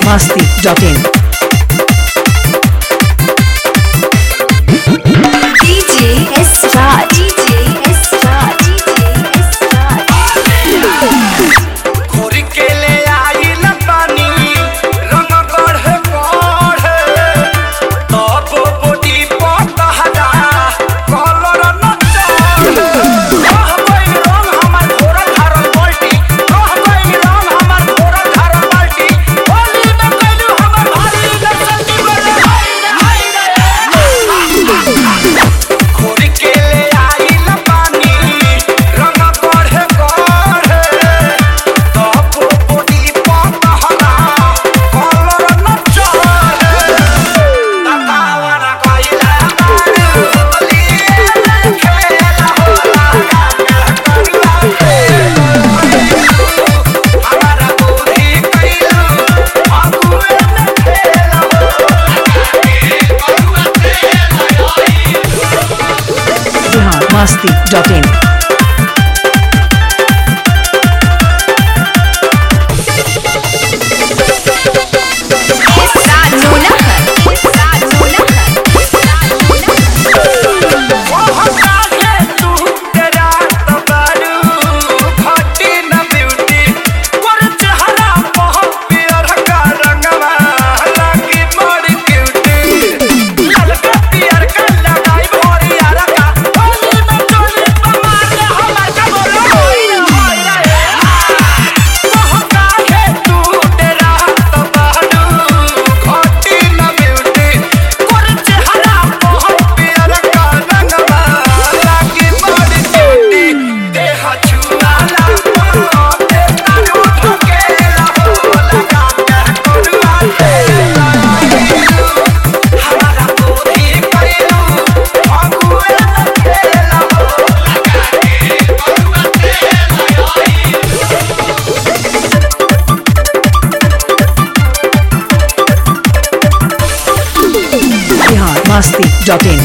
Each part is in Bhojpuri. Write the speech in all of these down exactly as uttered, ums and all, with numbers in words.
masti dot in. D J S Raj, D J S Raj, D J S Raj. खोरी के ले आई न पानी रंग गढ़े गढ़े तब बॉडी पतहरा कलर न चढ़े रह गइल रंग हमर घोड़ा धारल बाल्टी रह गइल रंग हमर घोड़ा धारल बाल्टी होली में कइलू हमर भारी लसंदी बड़े हाय रे खोरी के ले आई न पानी रंग गढ़े गढ़े तब बॉडी पतहरा कलर न चढ़े तकावना कइला मारू होली में खेला होला करुआ हमारा गोरी कइलू अगुए में खेला होला Bihar masti dot in. Bihar masti dot in.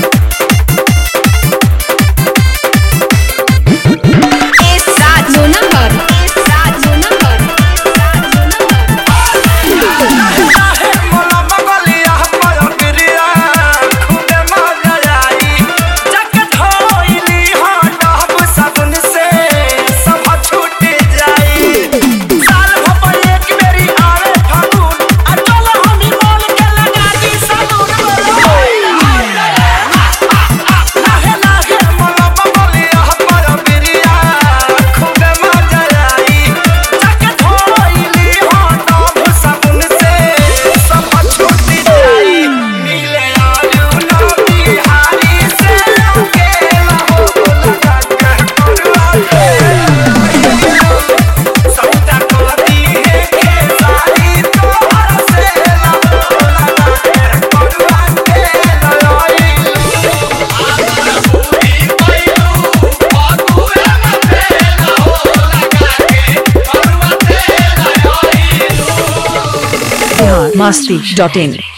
Bihar masti dot in.